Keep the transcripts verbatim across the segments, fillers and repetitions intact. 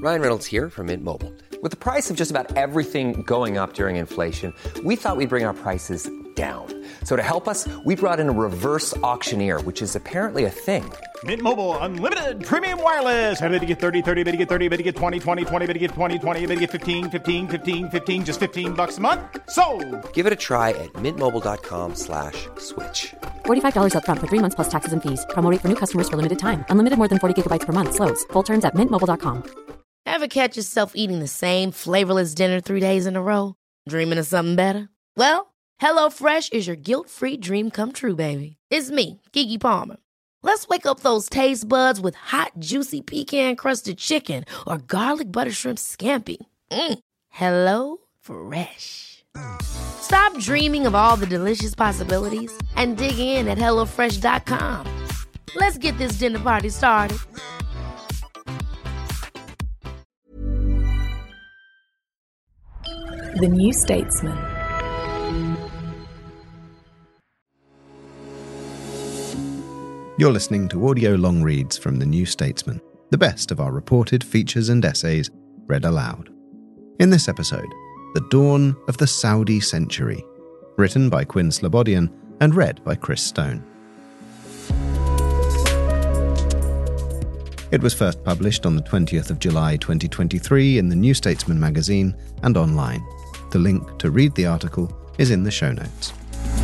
Ryan Reynolds here from Mint Mobile. With the price of just about everything going up during inflation, we thought we'd bring our prices down. So to help us, we brought in a reverse auctioneer, which is apparently a thing. Mint Mobile Unlimited Premium Wireless. How to get thirty, thirty, how to get thirty, how to get twenty, twenty, twenty, how to get twenty, twenty, how to get fifteen, fifteen, fifteen, fifteen, just fifteen bucks a month? Sold! Give it a try at mintmobile.com slash switch. forty-five dollars up front for three months plus taxes and fees. Promo rate for new customers for limited time. Unlimited more than forty gigabytes per month. Slows full terms at mint mobile dot com. Ever catch yourself eating the same flavorless dinner three days in a row? Dreaming of something better? Well, HelloFresh is your guilt-free dream come true, baby. It's me, Keke Palmer. Let's wake up those taste buds with hot, juicy pecan-crusted chicken or garlic butter shrimp scampi. Mm. Hello Fresh. Stop dreaming of all the delicious possibilities and dig in at hello fresh dot com. Let's get this dinner party started. The New Statesman. You're listening to audio long reads from The New Statesman, the best of our reported features and essays read aloud. In this episode, The Dawn of the Saudi Century, written by Quinn Slobodian and read by Chris Stone. It was first published on the twentieth of July twenty twenty-three in the New Statesman magazine and online. The link to read the article is in the show notes.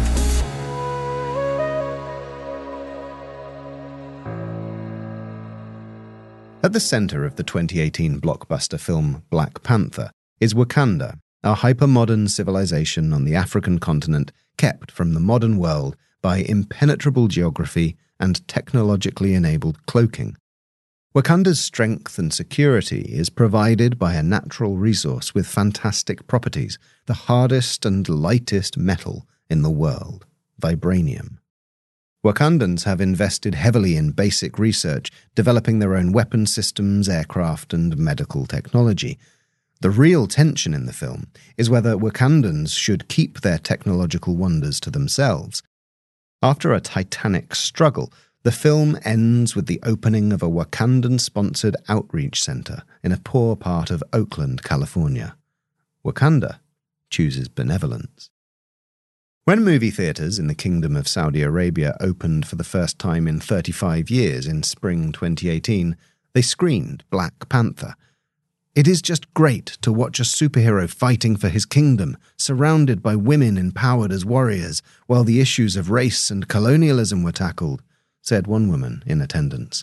At the centre of the twenty eighteen blockbuster film Black Panther is Wakanda, a hyper-modern civilization on the African continent kept from the modern world by impenetrable geography and technologically enabled cloaking. Wakanda's strength and security is provided by a natural resource with fantastic properties, the hardest and lightest metal in the world, vibranium. Wakandans have invested heavily in basic research, developing their own weapon systems, aircraft, and medical technology. The real tension in the film is whether Wakandans should keep their technological wonders to themselves. After a titanic struggle, the film ends with the opening of a Wakandan-sponsored outreach center in a poor part of Oakland, California. Wakanda chooses benevolence. When movie theaters in the Kingdom of Saudi Arabia opened for the first time in thirty-five years in spring twenty eighteen, they screened Black Panther. It is just great to watch a superhero fighting for his kingdom, surrounded by women empowered as warriors, while the issues of race and colonialism were tackled, said one woman in attendance.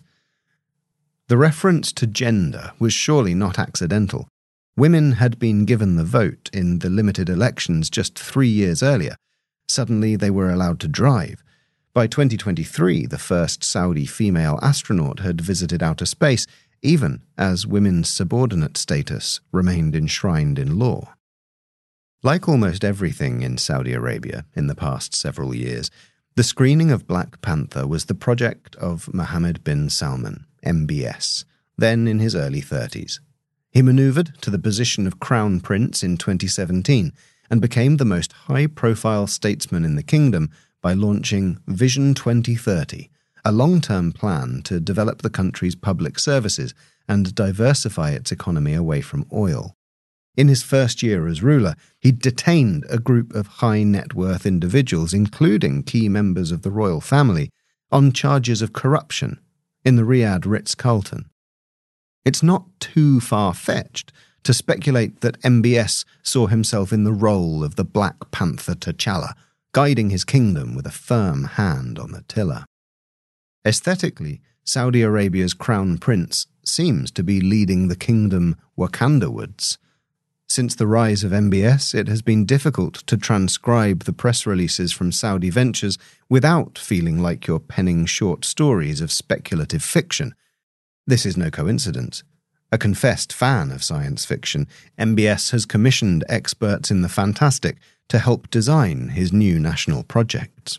The reference to gender was surely not accidental. Women had been given the vote in the limited elections just three years earlier. Suddenly they were allowed to drive. By twenty twenty-three, the first Saudi female astronaut had visited outer space, even as women's subordinate status remained enshrined in law. Like almost everything in Saudi Arabia in the past several years, the screening of Black Panther was the project of Mohammed bin Salman, M B S, then in his early thirties. He manoeuvred to the position of Crown Prince in twenty seventeen and became the most high-profile statesman in the kingdom by launching Vision twenty thirty, a long-term plan to develop the country's public services and diversify its economy away from oil. In his first year as ruler, he detained a group of high-net-worth individuals, including key members of the royal family, on charges of corruption in the Riyadh Ritz-Carlton. It's not too far-fetched to speculate that M B S saw himself in the role of the Black Panther T'Challa, guiding his kingdom with a firm hand on the tiller. Aesthetically, Saudi Arabia's crown prince seems to be leading the kingdom Wakandawards. Since the rise of M B S, it has been difficult to transcribe the press releases from Saudi ventures without feeling like you're penning short stories of speculative fiction. This is no coincidence. A confessed fan of science fiction, M B S has commissioned experts in the fantastic to help design his new national projects.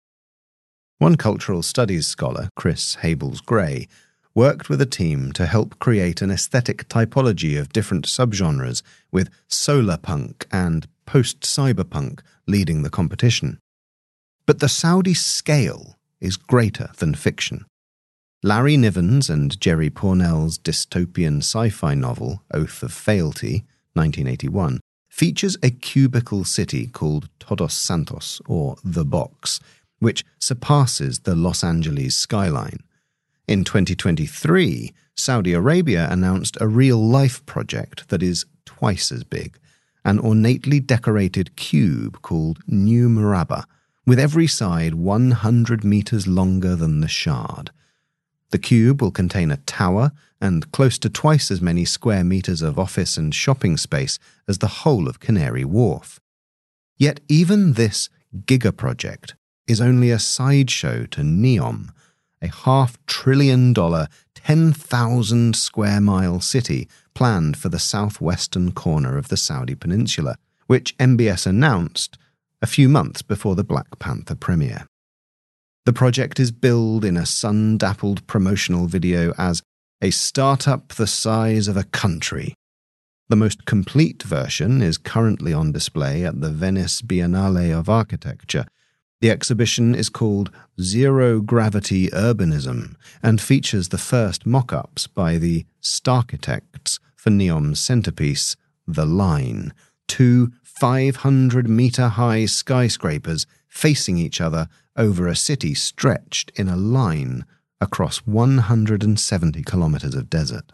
One cultural studies scholar, Chris Habels-Gray, worked with a team to help create an aesthetic typology of different subgenres, with solar punk and post-cyberpunk leading the competition. But the Saudi scale is greater than fiction. Larry Niven's and Jerry Pournelle's dystopian sci-fi novel, Oath of Fealty, nineteen eighty-one, features a cubicle city called Todos Santos, or The Box, which surpasses the Los Angeles skyline. In twenty twenty-three, Saudi Arabia announced a real-life project that is twice as big, an ornately decorated cube called New Murabba, with every side one hundred meters longer than the Shard. The cube will contain a tower and close to twice as many square meters of office and shopping space as the whole of Canary Wharf. Yet even this giga-project is only a sideshow to NEOM, a half-trillion dollar, ten thousand square mile city planned for the southwestern corner of the Saudi peninsula, which M B S announced a few months before the Black Panther premiere. The project is billed in a sun-dappled promotional video as a startup the size of a country. The most complete version is currently on display at the Venice Biennale of Architecture. The exhibition is called Zero Gravity Urbanism and features the first mock-ups by the Starchitects for NEOM's centerpiece, The Line, two five hundred meter high skyscrapers facing each other over a city stretched in a line across one hundred seventy kilometers of desert.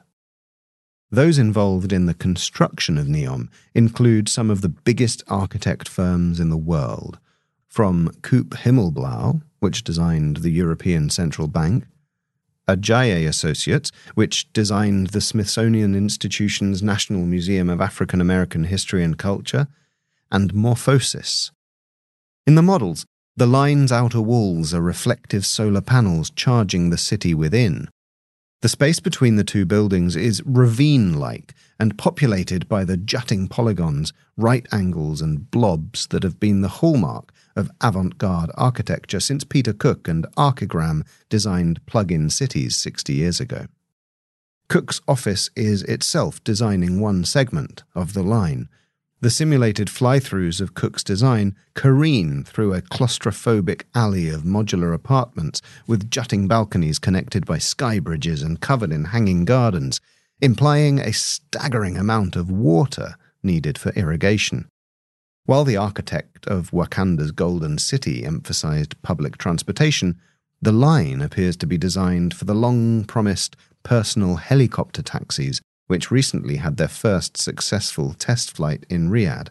Those involved in the construction of NEOM include some of the biggest architect firms in the world, from Koop Himmelblau, which designed the European Central Bank, Ajayi Associates, which designed the Smithsonian Institution's National Museum of African American History and Culture, and Morphosis. In the models, the line's outer walls are reflective solar panels charging the city within. The space between the two buildings is ravine-like and populated by the jutting polygons, right angles and blobs that have been the hallmark of avant-garde architecture since Peter Cook and Archigram designed plug-in cities sixty years ago. Cook's office is itself designing one segment of the line. The simulated fly-throughs of Cook's design careen through a claustrophobic alley of modular apartments with jutting balconies connected by sky bridges and covered in hanging gardens, implying a staggering amount of water needed for irrigation. While the architect of Wakanda's Golden City emphasized public transportation, the line appears to be designed for the long-promised personal helicopter taxis which recently had their first successful test flight in Riyadh.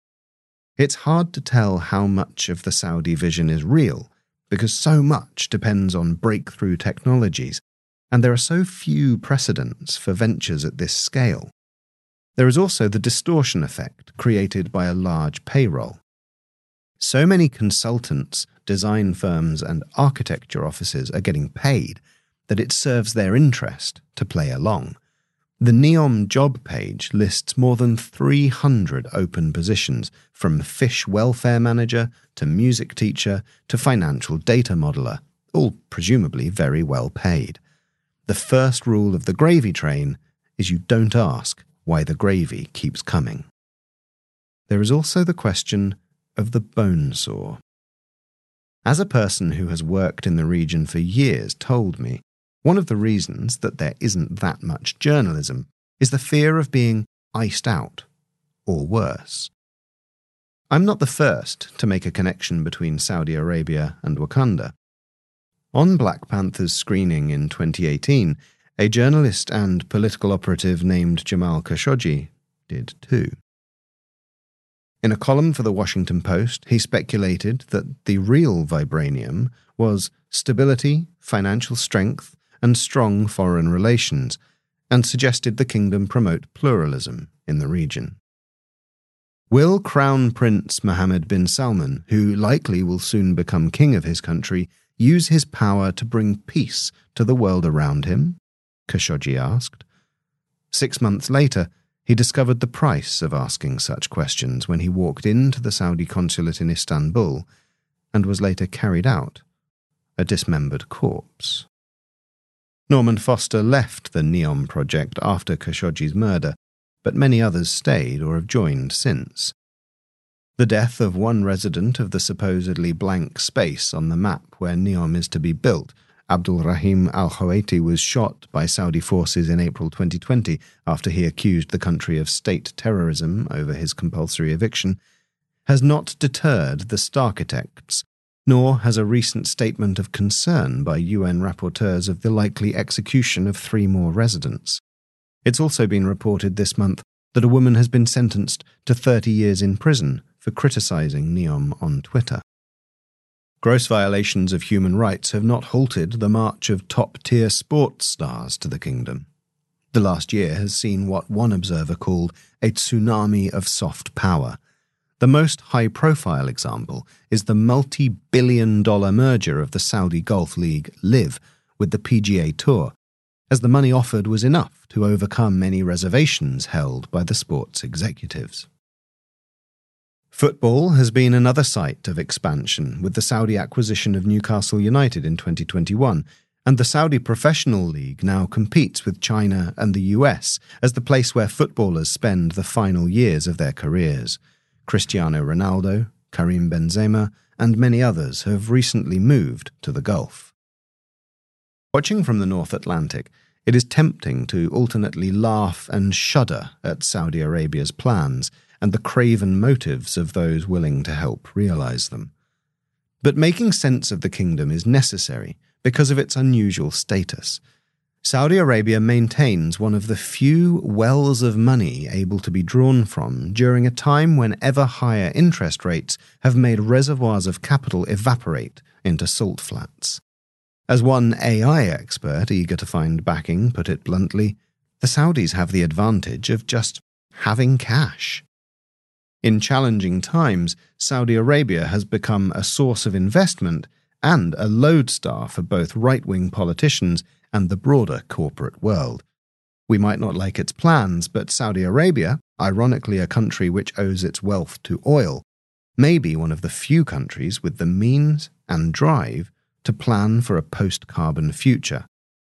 It's hard to tell how much of the Saudi vision is real, because so much depends on breakthrough technologies, and there are so few precedents for ventures at this scale. There is also the distortion effect created by a large payroll. So many consultants, design firms, and architecture offices are getting paid that it serves their interest to play along. The NEOM job page lists more than three hundred open positions, from fish welfare manager to music teacher to financial data modeler, all presumably very well paid. The first rule of the gravy train is you don't ask why the gravy keeps coming. There is also the question of the bone saw. As a person who has worked in the region for years told me, one of the reasons that there isn't that much journalism is the fear of being iced out, or worse. I'm not the first to make a connection between Saudi Arabia and Wakanda. On Black Panther's screening in twenty eighteen, a journalist and political operative named Jamal Khashoggi did too. In a column for the Washington Post, he speculated that the real vibranium was stability, financial strength, and strong foreign relations, and suggested the kingdom promote pluralism in the region. Will Crown Prince Mohammed bin Salman, who likely will soon become king of his country, use his power to bring peace to the world around him? Khashoggi asked. Six months later, he discovered the price of asking such questions when he walked into the Saudi consulate in Istanbul and was later carried out, a dismembered corpse. Norman Foster left the NEOM project after Khashoggi's murder, but many others stayed or have joined since. The death of one resident of the supposedly blank space on the map where NEOM is to be built Abdul Rahim al-Kuwaiti was shot by Saudi forces in April twenty twenty after he accused the country of state terrorism over his compulsory eviction, has not deterred the Starkitects, nor has a recent statement of concern by U N rapporteurs of the likely execution of three more residents. It's also been reported this month that a woman has been sentenced to thirty years in prison for criticising NEOM on Twitter. Gross violations of human rights have not halted the march of top-tier sports stars to the kingdom. The last year has seen what one observer called a tsunami of soft power. The most high-profile example is the multi-billion dollar merger of the Saudi Golf League LIV with the P G A Tour, as the money offered was enough to overcome any reservations held by the sports executives. Football has been another site of expansion, with the Saudi acquisition of Newcastle United in twenty twenty-one, and the Saudi Professional League now competes with China and the U S as the place where footballers spend the final years of their careers. Cristiano Ronaldo, Karim Benzema, and many others have recently moved to the Gulf. Watching from the North Atlantic, it is tempting to alternately laugh and shudder at Saudi Arabia's plans and the craven motives of those willing to help realize them. But making sense of the kingdom is necessary because of its unusual status. Saudi Arabia maintains one of the few wells of money able to be drawn from during a time when ever higher interest rates have made reservoirs of capital evaporate into salt flats. As one A I expert eager to find backing put it bluntly, the Saudis have the advantage of just having cash. In challenging times, Saudi Arabia has become a source of investment and a lodestar for both right-wing politicians and the broader corporate world. We might not like its plans, but Saudi Arabia, ironically a country which owes its wealth to oil, may be one of the few countries with the means and drive to plan for a post-carbon future.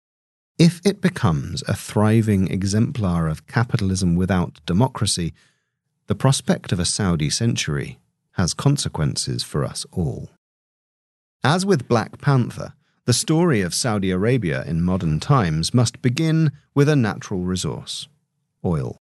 If it becomes a thriving exemplar of capitalism without democracy, the prospect of a Saudi century has consequences for us all. As with Black Panther, the story of Saudi Arabia in modern times must begin with a natural resource: oil.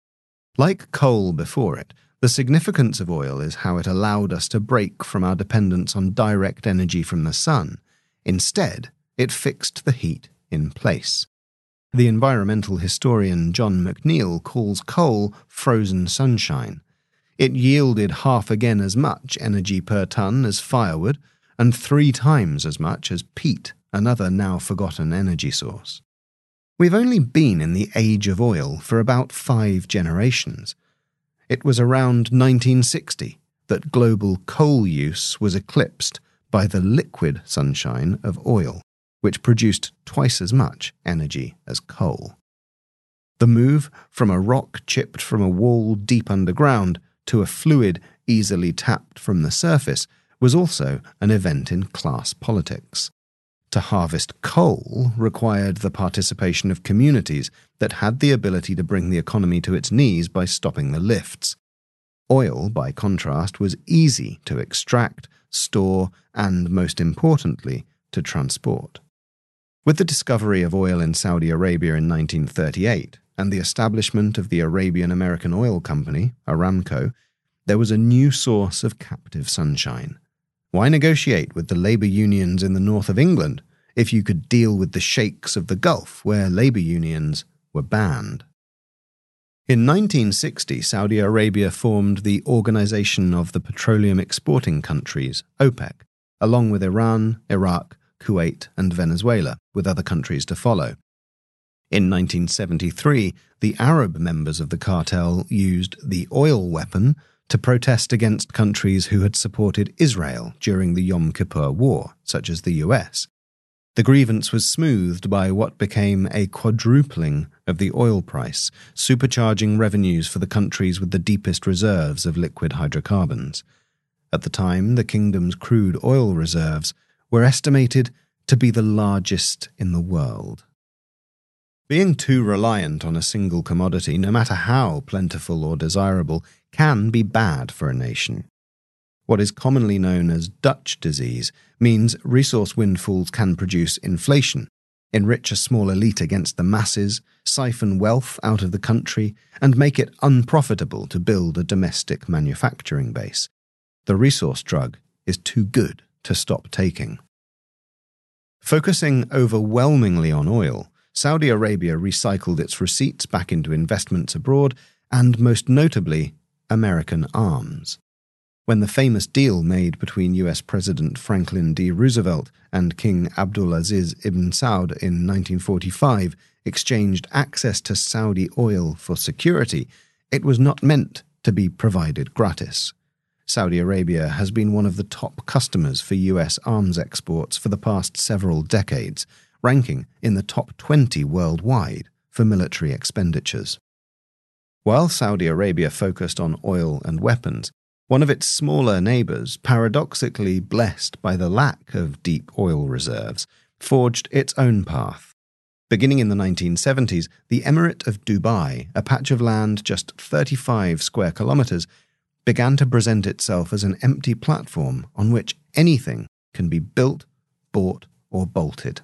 Like coal before it, the significance of oil is how it allowed us to break from our dependence on direct energy from the sun. Instead, it fixed the heat in place. The environmental historian John McNeill calls coal frozen sunshine. It yielded half again as much energy per tonne as firewood, and three times as much as peat, another now forgotten energy source. We've only been in the age of oil for about five generations. It was around nineteen sixty that global coal use was eclipsed by the liquid sunshine of oil, which produced twice as much energy as coal. The move from a rock chipped from a wall deep underground to a fluid easily tapped from the surface was also an event in class politics. To harvest coal required the participation of communities that had the ability to bring the economy to its knees by stopping the lifts. Oil, by contrast, was easy to extract, store, and, most importantly, to transport. With the discovery of oil in Saudi Arabia in nineteen thirty-eight and the establishment of the Arabian American Oil Company, Aramco, there was a new source of captive sunshine. Why negotiate with the labour unions in the north of England if you could deal with the sheikhs of the Gulf, where labour unions were banned? In nineteen sixty, Saudi Arabia formed the Organization of the Petroleum Exporting Countries, OPEC, along with Iran, Iraq, Kuwait, and Venezuela, with other countries to follow. In nineteen seventy-three, the Arab members of the cartel used the oil weapon to protest against countries who had supported Israel during the Yom Kippur War, such as the U S. The grievance was smoothed by what became a quadrupling of the oil price, supercharging revenues for the countries with the deepest reserves of liquid hydrocarbons. At the time, the kingdom's crude oil reserves were estimated to be the largest in the world. Being too reliant on a single commodity, no matter how plentiful or desirable, can be bad for a nation. What is commonly known as Dutch disease means resource windfalls can produce inflation, enrich a small elite against the masses, siphon wealth out of the country, and make it unprofitable to build a domestic manufacturing base. The resource drug is too good to stop taking. Focusing overwhelmingly on oil, Saudi Arabia recycled its receipts back into investments abroad and, most notably, American arms. When the famous deal made between U S President Franklin D. Roosevelt and King Abdulaziz ibn Saud in nineteen forty-five exchanged access to Saudi oil for security, it was not meant to be provided gratis. Saudi Arabia has been one of the top customers for U S arms exports for the past several decades, ranking in the top twenty worldwide for military expenditures. While Saudi Arabia focused on oil and weapons, one of its smaller neighbours, paradoxically blessed by the lack of deep oil reserves, forged its own path. Beginning in the nineteen seventies, the Emirate of Dubai, a patch of land just thirty-five square kilometres, began to present itself as an empty platform on which anything can be built, bought, or bolted.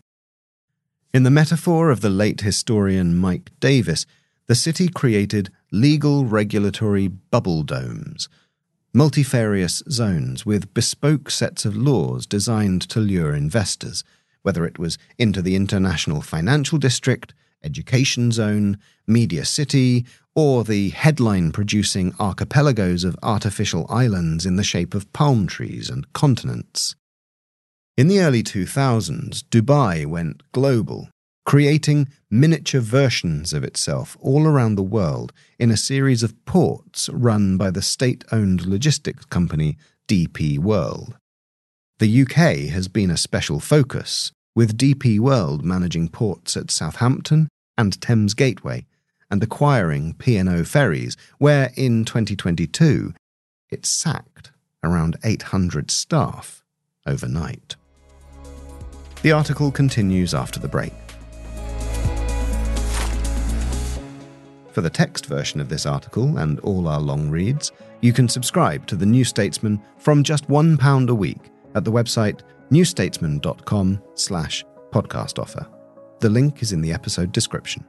In the metaphor of the late historian Mike Davis, the city created legal regulatory bubble domes, multifarious zones with bespoke sets of laws designed to lure investors, whether it was into the International Financial District, Education Zone, Media City, or the headline-producing archipelagos of artificial islands in the shape of palm trees and continents. In the early two thousands, Dubai went global, creating miniature versions of itself all around the world in a series of ports run by the state-owned logistics company D P World. The U K has been a special focus, with D P World managing ports at Southampton and Thames Gateway, and acquiring P and O Ferries, where in twenty twenty-two it sacked around eight hundred staff overnight. The article continues after the break. For the text version of this article and all our long reads, you can subscribe to The New Statesman from just one pound a week at the website newstatesman.com slash podcast offer. The link is in the episode description.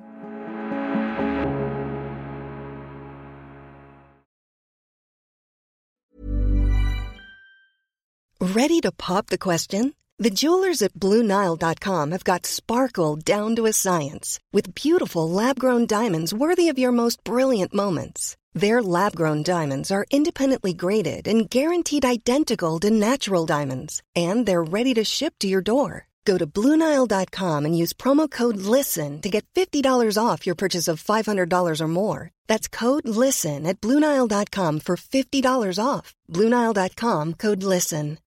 Ready to pop the question? The jewelers at Blue Nile dot com have got sparkle down to a science with beautiful lab-grown diamonds worthy of your most brilliant moments. Their lab-grown diamonds are independently graded and guaranteed identical to natural diamonds, and they're ready to ship to your door. Go to Blue Nile dot com and use promo code LISTEN to get fifty dollars off your purchase of five hundred dollars or more. That's code LISTEN at Blue Nile dot com for fifty dollars off. Blue Nile dot com, code LISTEN.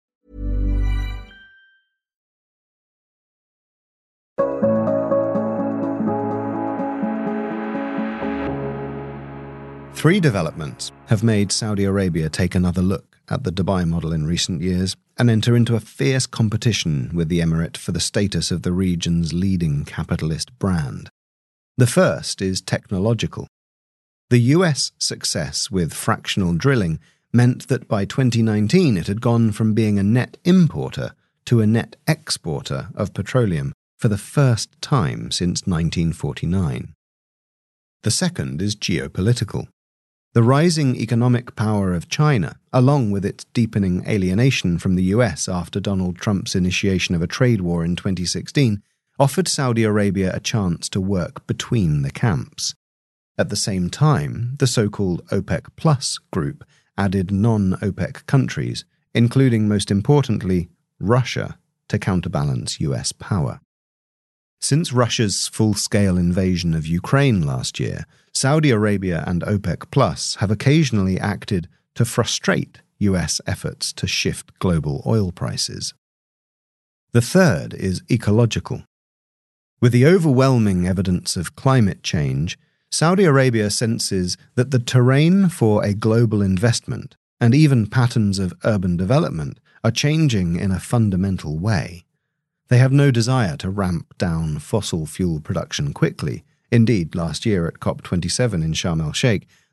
Three developments have made Saudi Arabia take another look at the Dubai model in recent years and enter into a fierce competition with the Emirate for the status of the region's leading capitalist brand. The first is technological. The U S success with fractional drilling meant that by twenty nineteen it had gone from being a net importer to a net exporter of petroleum for the first time since nineteen forty-nine. The second is geopolitical. The rising economic power of China, along with its deepening alienation from the U S after Donald Trump's initiation of a trade war in twenty sixteen, offered Saudi Arabia a chance to work between the camps. At the same time, the so-called OPEC Plus group added non-OPEC countries, including, most importantly, Russia, to counterbalance U S power. Since Russia's full-scale invasion of Ukraine last year, Saudi Arabia and OPEC Plus have occasionally acted to frustrate U S efforts to shift global oil prices. The third is ecological. With the overwhelming evidence of climate change, Saudi Arabia senses that the terrain for a global investment and even patterns of urban development are changing in a fundamental way. They have no desire to ramp down fossil fuel production quickly. Indeed, last year at COP twenty-seven in Sharm el-Sheikh,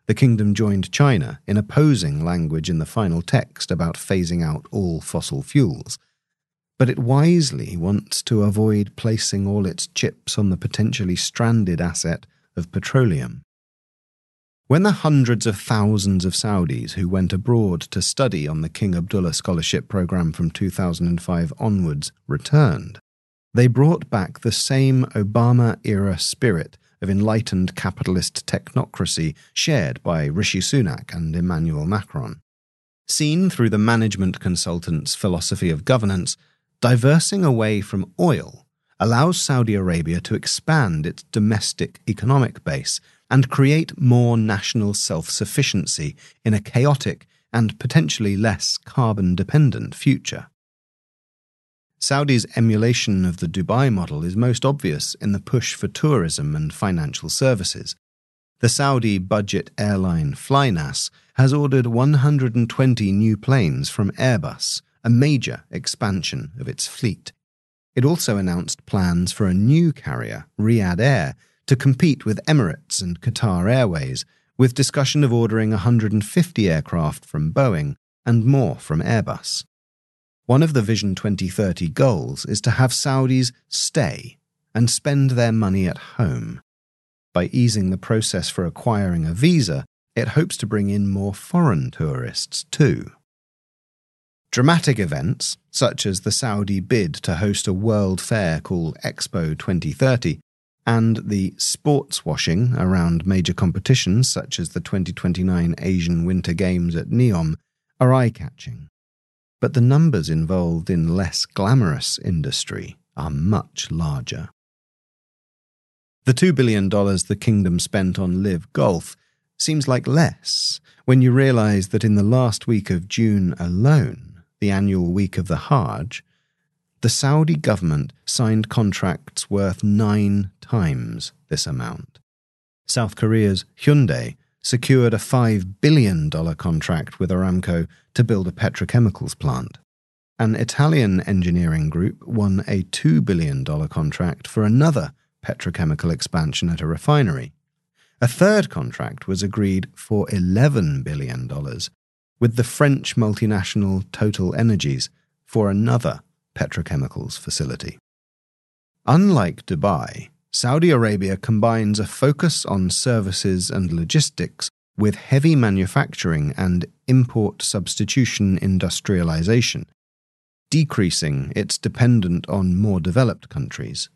the kingdom joined China in opposing language in the final text about phasing out all fossil fuels. But it wisely wants to avoid placing all its chips on the potentially stranded asset of petroleum. When the hundreds of thousands of Saudis who went abroad to study on the King Abdullah Scholarship Programme from two thousand five onwards returned, they brought back the same Obama-era spirit of enlightened capitalist technocracy shared by Rishi Sunak and Emmanuel Macron. Seen through the management consultant's philosophy of governance, diversing away from oil allows Saudi Arabia to expand its domestic economic base and create more national self-sufficiency in a chaotic and potentially less carbon-dependent future. Saudi's emulation of the Dubai model is most obvious in the push for tourism and financial services. The Saudi budget airline Flynas has ordered one hundred twenty new planes from Airbus, a major expansion of its fleet. It also announced plans for a new carrier, Riyadh Air, to compete with Emirates and Qatar Airways, with discussion of ordering one hundred fifty aircraft from Boeing and more from Airbus. One of the Vision twenty thirty goals is to have Saudis stay and spend their money at home. By easing the process for acquiring a visa, it hopes to bring in more foreign tourists too. Dramatic events, such as the Saudi bid to host a world fair called Expo twenty thirty, and the sports washing around major competitions such as the twenty twenty-nine Asian Winter Games at NEOM, are eye-catching. But the numbers involved in less glamorous industry are much larger. The two billion dollars the kingdom spent on Live Golf seems like less when you realise that in the last week of June alone, the annual week of the Hajj, the Saudi government signed contracts worth nine times this amount. South Korea's Hyundai secured a five billion dollars contract with Aramco to build a petrochemicals plant. An Italian engineering group won a two billion dollars contract for another petrochemical expansion at a refinery. A third contract was agreed for eleven billion dollars with the French multinational Total Energies for another petrochemicals facility. Unlike Dubai, Saudi Arabia combines a focus on services and logistics with heavy manufacturing and import substitution industrialization, decreasing its dependence on more developed countries.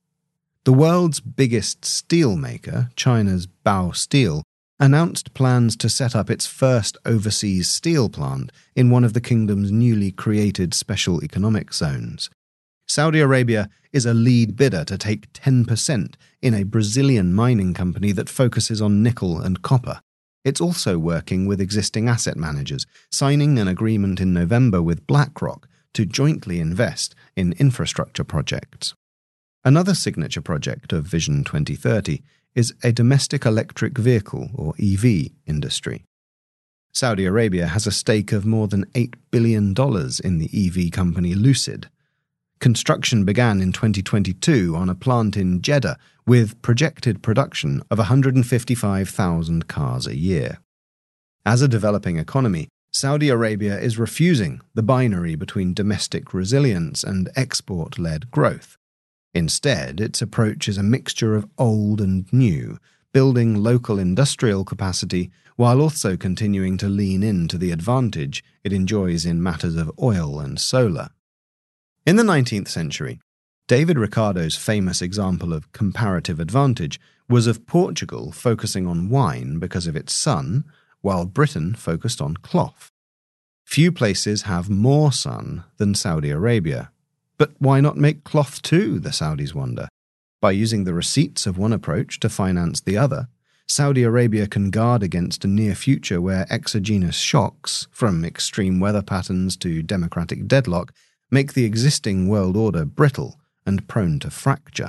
The world's biggest steel maker, China's Bao Steel, announced plans to set up its first overseas steel plant in one of the kingdom's newly created special economic zones. Saudi Arabia is a lead bidder to take ten percent in a Brazilian mining company that focuses on nickel and copper. It's also working with existing asset managers, signing an agreement in November with BlackRock to jointly invest in infrastructure projects. Another signature project of Vision twenty thirty is a domestic electric vehicle, or E V, industry. Saudi Arabia has a stake of more than eight billion dollars in the E V company Lucid. Construction began in twenty twenty-two on a plant in Jeddah with projected production of one hundred fifty-five thousand cars a year. As a developing economy, Saudi Arabia is refusing the binary between domestic resilience and export-led growth. Instead, its approach is a mixture of old and new, building local industrial capacity while also continuing to lean into the advantage it enjoys in matters of oil and solar. In the nineteenth century, David Ricardo's famous example of comparative advantage was of Portugal focusing on wine because of its sun, while Britain focused on cloth. Few places have more sun than Saudi Arabia. But why not make cloth too, the Saudis wonder? By using the receipts of one approach to finance the other, Saudi Arabia can guard against a near future where exogenous shocks, from extreme weather patterns to democratic deadlock, make the existing world order brittle and prone to fracture.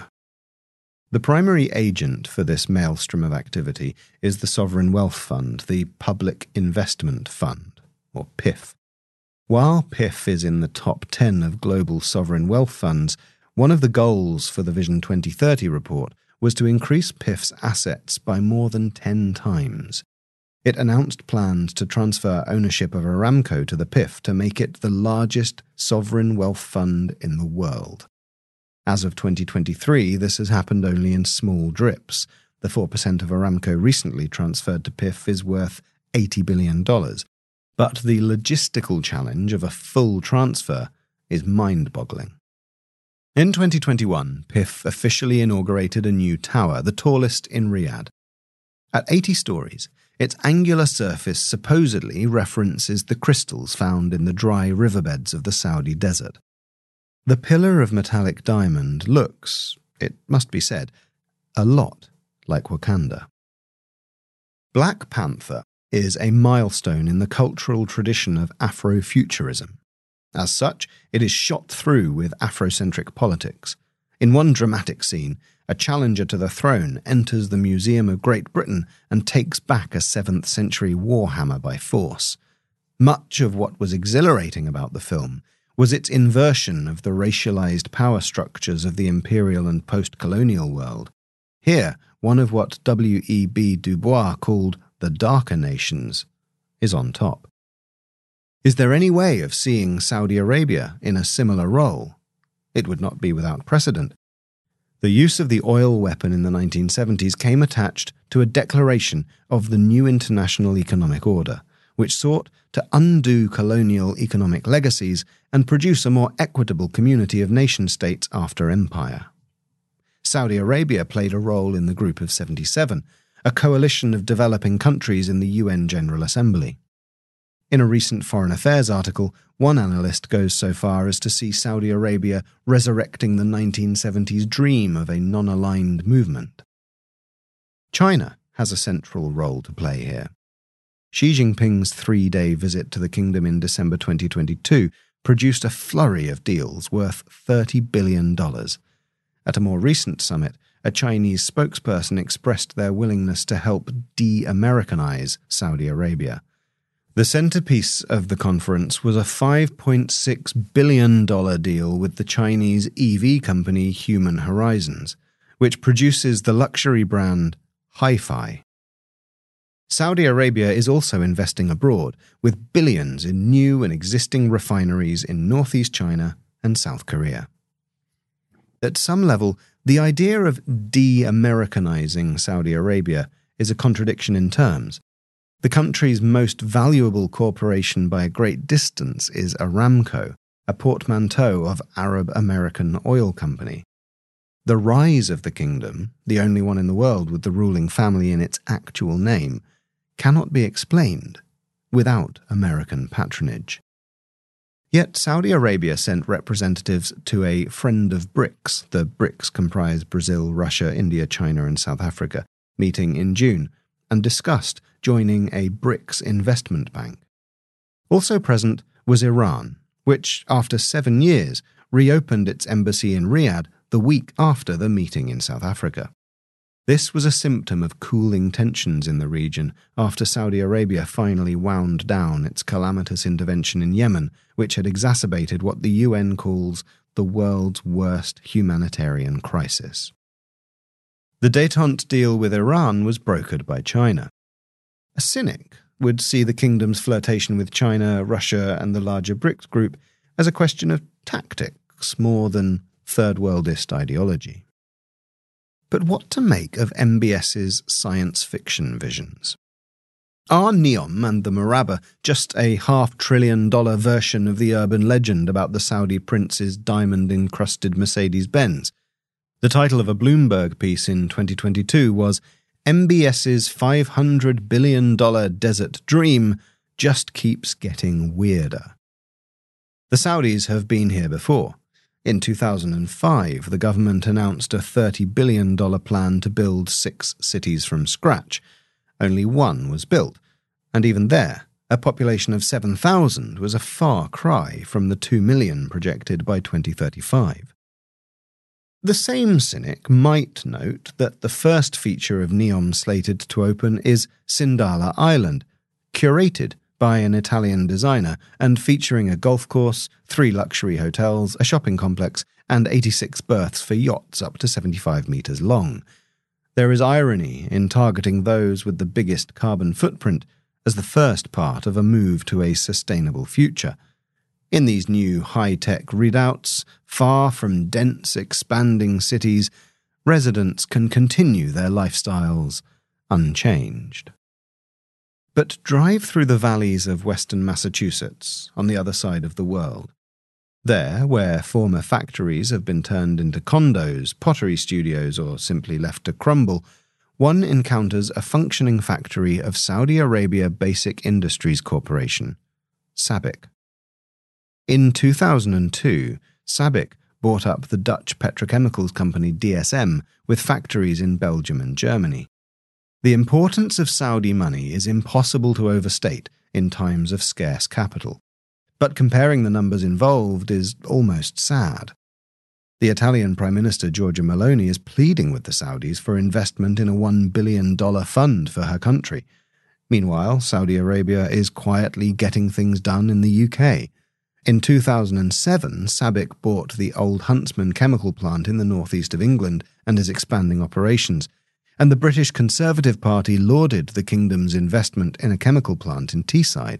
The primary agent for this maelstrom of activity is the Sovereign Wealth Fund, the Public Investment Fund, or P I F. While P I F is in the top ten of global sovereign wealth funds, one of the goals for the Vision twenty thirty report was to increase P I F's assets by more than ten times. It announced plans to transfer ownership of Aramco to the P I F to make it the largest sovereign wealth fund in the world. As of twenty twenty-three, this has happened only in small drips. The four percent of Aramco recently transferred to P I F is worth eighty billion dollars. But the logistical challenge of a full transfer is mind-boggling. In twenty twenty-one, P I F officially inaugurated a new tower, the tallest in Riyadh. At eighty stories, its angular surface supposedly references the crystals found in the dry riverbeds of the Saudi desert. The pillar of metallic diamond looks, it must be said, a lot like Wakanda. Black Panther is a milestone in the cultural tradition of Afrofuturism. As such, it is shot through with Afrocentric politics. In one dramatic scene, a challenger to the throne enters the Museum of Great Britain and takes back a seventh century warhammer by force. Much of what was exhilarating about the film was its inversion of the racialized power structures of the imperial and post-colonial world. Here, one of what W E B Du Bois called the darker nations is on top. Is there any way of seeing Saudi Arabia in a similar role? It would not be without precedent. The use of the oil weapon in the nineteen seventies came attached to a declaration of the new international economic order, which sought to undo colonial economic legacies and produce a more equitable community of nation-states after empire. Saudi Arabia played a role in the Group of seventy-seven, a coalition of developing countries in the U N General Assembly. In a recent Foreign Affairs article, one analyst goes so far as to see Saudi Arabia resurrecting the nineteen seventies dream of a non-aligned movement. China has a central role to play here. Xi Jinping's three-day visit to the kingdom in December twenty twenty-two produced a flurry of deals worth thirty billion dollars. At a more recent summit, a Chinese spokesperson expressed their willingness to help de-Americanize Saudi Arabia. The centerpiece of the conference was a five point six billion dollars deal with the Chinese E V company Human Horizons, which produces the luxury brand Hi-Fi. Saudi Arabia is also investing abroad, with billions in new and existing refineries in northeast China and South Korea. At some level, the idea of de-Americanizing Saudi Arabia is a contradiction in terms. The country's most valuable corporation by a great distance is Aramco, a portmanteau of Arab American Oil Company. The rise of the kingdom, the only one in the world with the ruling family in its actual name, cannot be explained without American patronage. Yet Saudi Arabia sent representatives to a Friend of BRICS, the BRICS comprise Brazil, Russia, India, China and South Africa, meeting in June, and discussed joining a BRICS investment bank. Also present was Iran, which, after seven years, reopened its embassy in Riyadh the week after the meeting in South Africa. This was a symptom of cooling tensions in the region after Saudi Arabia finally wound down its calamitous intervention in Yemen, which had exacerbated what the U N calls the world's worst humanitarian crisis. The détente deal with Iran was brokered by China. A cynic would see the kingdom's flirtation with China, Russia, and the larger BRICS group as a question of tactics more than third worldist ideology. But what to make of M B S's science fiction visions? Are Neom and the Maraba just a half-trillion dollar version of the urban legend about the Saudi prince's diamond-encrusted Mercedes-Benz? The title of a Bloomberg piece in twenty twenty-two was M B S's five hundred billion dollars desert dream just keeps getting weirder. The Saudis have been here before. In two thousand five, the government announced a thirty billion dollars plan to build six cities from scratch. Only one was built, and even there, a population of seven thousand was a far cry from the two million projected by twenty thirty-five. The same cynic might note that the first feature of Neom slated to open is Sindala Island, curated by an Italian designer and featuring a golf course, three luxury hotels, a shopping complex, and eighty-six berths for yachts up to seventy-five metres long. There is irony in targeting those with the biggest carbon footprint as the first part of a move to a sustainable future. In these new high-tech readouts, far from dense, expanding cities, residents can continue their lifestyles unchanged. But drive through the valleys of western Massachusetts, on the other side of the world. There, where former factories have been turned into condos, pottery studios, or simply left to crumble, one encounters a functioning factory of Saudi Arabia Basic Industries Corporation, SABIC. In two thousand two, SABIC bought up the Dutch petrochemicals company D S M with factories in Belgium and Germany. The importance of Saudi money is impossible to overstate in times of scarce capital, but comparing the numbers involved is almost sad. The Italian Prime Minister Giorgia Meloni is pleading with the Saudis for investment in a one billion dollars fund for her country. Meanwhile, Saudi Arabia is quietly getting things done in the U K. In two thousand seven, SABIC bought the Old Huntsman chemical plant in the northeast of England and is expanding operations, and the British Conservative Party lauded the kingdom's investment in a chemical plant in Teesside.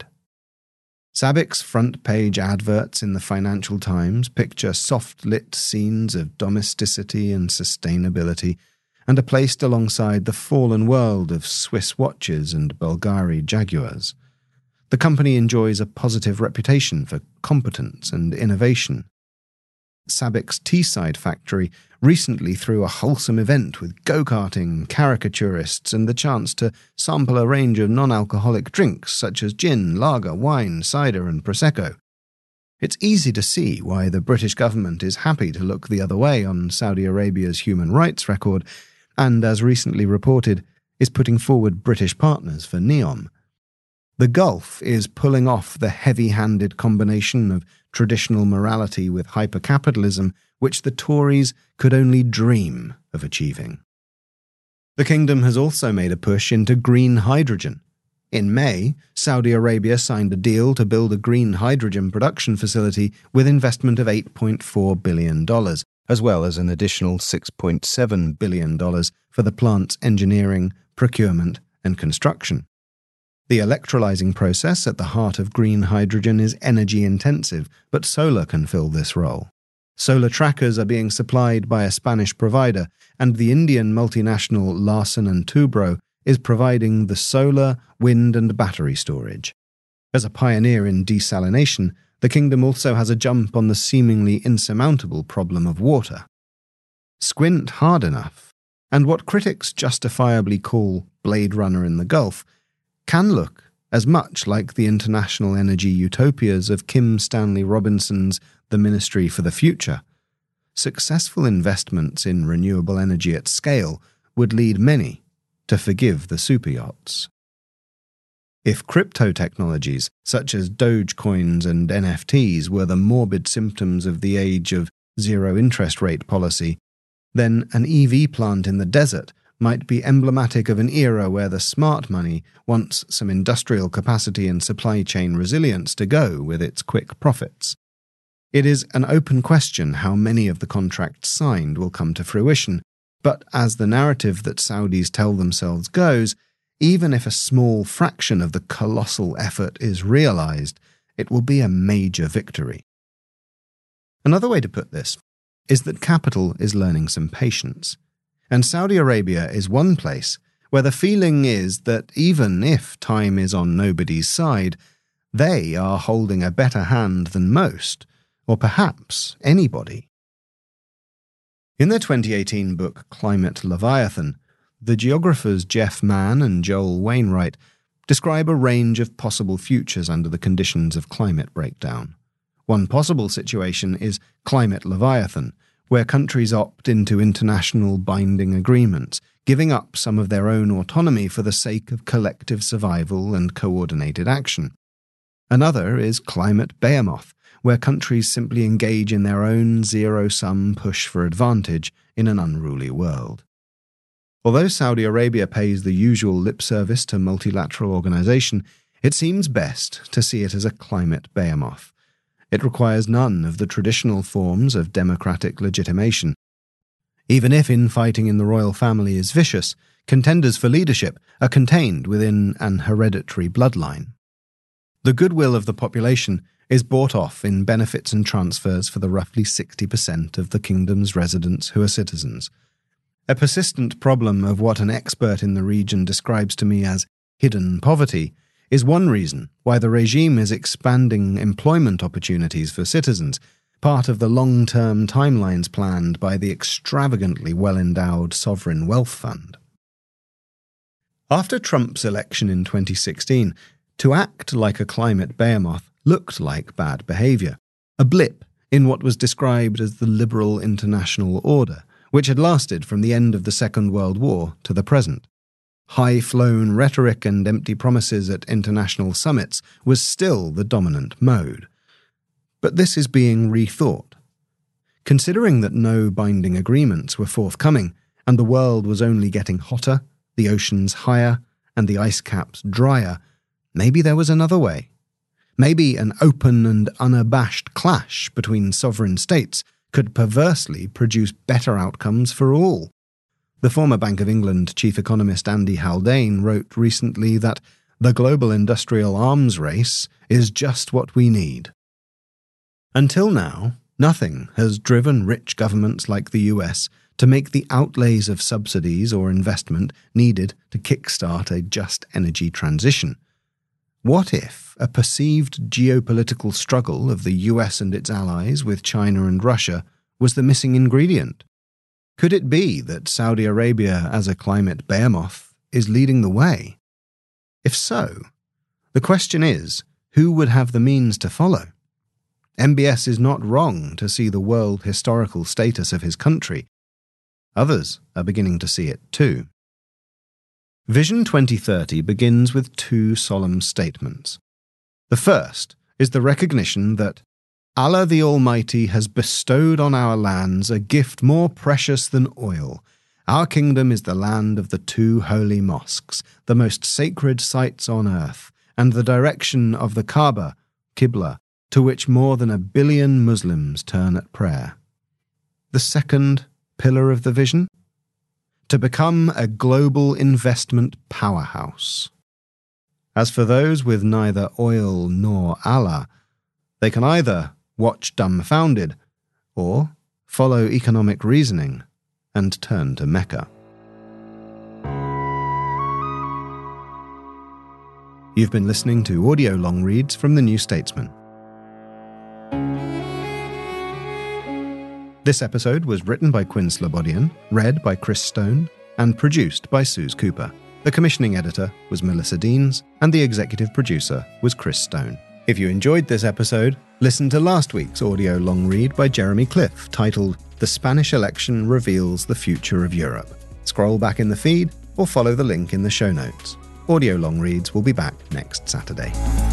SABIC's front-page adverts in the Financial Times picture soft-lit scenes of domesticity and sustainability, and are placed alongside the fallen world of Swiss watches and Bulgari Jaguars. The company enjoys a positive reputation for competence and innovation. SABIC's Teesside factory recently threw a wholesome event with go-karting, caricaturists, and the chance to sample a range of non-alcoholic drinks such as gin, lager, wine, cider, and Prosecco. It's easy to see why the British government is happy to look the other way on Saudi Arabia's human rights record, and, as recently reported, is putting forward British partners for NEOM. The Gulf is pulling off the heavy-handed combination of traditional morality with hypercapitalism which the Tories could only dream of achieving. The kingdom has also made a push into green hydrogen. In May, Saudi Arabia signed a deal to build a green hydrogen production facility with investment of eight point four billion dollars, as well as an additional six point seven billion dollars for the plant's engineering, procurement, and construction. The electrolyzing process at the heart of green hydrogen is energy-intensive, but solar can fill this role. Solar trackers are being supplied by a Spanish provider, and the Indian multinational Larsen and Toubro is providing the solar, wind and battery storage. As a pioneer in desalination, the kingdom also has a jump on the seemingly insurmountable problem of water. Squint hard enough, and what critics justifiably call Blade Runner in the Gulf can look as much like the international energy utopias of Kim Stanley Robinson's The Ministry for the Future. Successful investments in renewable energy at scale would lead many to forgive the superyachts. If crypto technologies such as Dogecoins and N F Ts were the morbid symptoms of the age of zero interest rate policy, then an E V plant in the desert might be emblematic of an era where the smart money wants some industrial capacity and supply chain resilience to go with its quick profits. It is an open question how many of the contracts signed will come to fruition, but as the narrative that Saudis tell themselves goes, even if a small fraction of the colossal effort is realized, it will be a major victory. Another way to put this is that capital is learning some patience. And Saudi Arabia is one place where the feeling is that even if time is on nobody's side, they are holding a better hand than most, or perhaps anybody. In their twenty eighteen book Climate Leviathan, the geographers Jeff Mann and Joel Wainwright describe a range of possible futures under the conditions of climate breakdown. One possible situation is Climate Leviathan, where countries opt into international binding agreements, giving up some of their own autonomy for the sake of collective survival and coordinated action. Another is Climate Behemoth, where countries simply engage in their own zero-sum push for advantage in an unruly world. Although Saudi Arabia pays the usual lip service to multilateral organization, it seems best to see it as a Climate Behemoth. It requires none of the traditional forms of democratic legitimation. Even if infighting in the royal family is vicious, contenders for leadership are contained within an hereditary bloodline. The goodwill of the population is bought off in benefits and transfers for the roughly sixty percent of the kingdom's residents who are citizens. A persistent problem of what an expert in the region describes to me as hidden poverty is one reason why the regime is expanding employment opportunities for citizens, part of the long-term timelines planned by the extravagantly well-endowed Sovereign Wealth Fund. After Trump's election in twenty sixteen, to act like a climate behemoth looked like bad behaviour, a blip in what was described as the liberal international order, which had lasted from the end of the Second World War to the present. High-flown rhetoric and empty promises at international summits was still the dominant mode. But this is being rethought. Considering that no binding agreements were forthcoming, and the world was only getting hotter, the oceans higher, and the ice caps drier, maybe there was another way. Maybe an open and unabashed clash between sovereign states could perversely produce better outcomes for all. The former Bank of England chief economist Andy Haldane wrote recently that the global industrial arms race is just what we need. Until now, nothing has driven rich governments like the U S to make the outlays of subsidies or investment needed to kickstart a just energy transition. What if a perceived geopolitical struggle of the U S and its allies with China and Russia was the missing ingredient? Could it be that Saudi Arabia as a climate behemoth is leading the way? If so, the question is, who would have the means to follow? M B S is not wrong to see the world historical status of his country. Others are beginning to see it too. Vision twenty thirty begins with two solemn statements. The first is the recognition that Allah the Almighty has bestowed on our lands a gift more precious than oil. Our kingdom is the land of the two holy mosques, the most sacred sites on earth, and the direction of the Kaaba, Qibla, to which more than a billion Muslims turn at prayer. The second pillar of the vision? To become a global investment powerhouse. As for those with neither oil nor Allah, they can either watch dumbfounded or follow economic reasoning and turn to Mecca. You've been listening to audio long reads from The New Statesman. This episode was written by Quinn Slobodian, read by Chris Stone, and produced by Suze Cooper. The commissioning editor was Melissa Deans, and the executive producer was Chris Stone. If you enjoyed this episode, listen to last week's audio long read by Jeremy Cliff, titled The Spanish Election Reveals the Future of Europe. Scroll back in the feed or follow the link in the show notes. Audio long reads will be back next Saturday.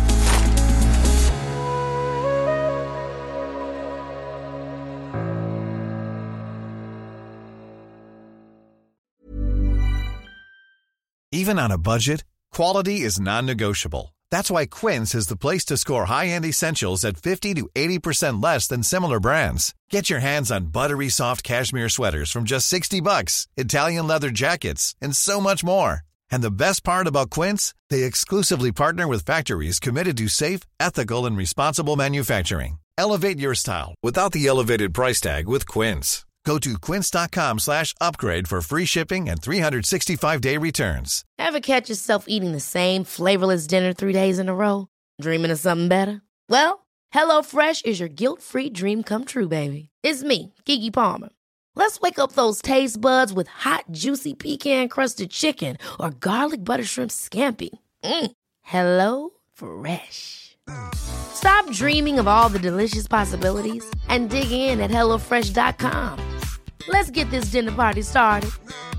Even on a budget, quality is non-negotiable. That's why Quince is the place to score high-end essentials at fifty to eighty percent less than similar brands. Get your hands on buttery soft cashmere sweaters from just sixty bucks, Italian leather jackets, and so much more. And the best part about Quince, they exclusively partner with factories committed to safe, ethical, and responsible manufacturing. Elevate your style without the elevated price tag with Quince. Go to quince.com slash upgrade for free shipping and three sixty-five day returns. Ever catch yourself eating the same flavorless dinner three days in a row? Dreaming of something better? Well, HelloFresh is your guilt-free dream come true, baby. It's me, Keke Palmer. Let's wake up those taste buds with hot, juicy pecan-crusted chicken or garlic butter shrimp scampi. Mm. Hello Fresh. Stop dreaming of all the delicious possibilities and dig in at hello fresh dot com. Let's get this dinner party started.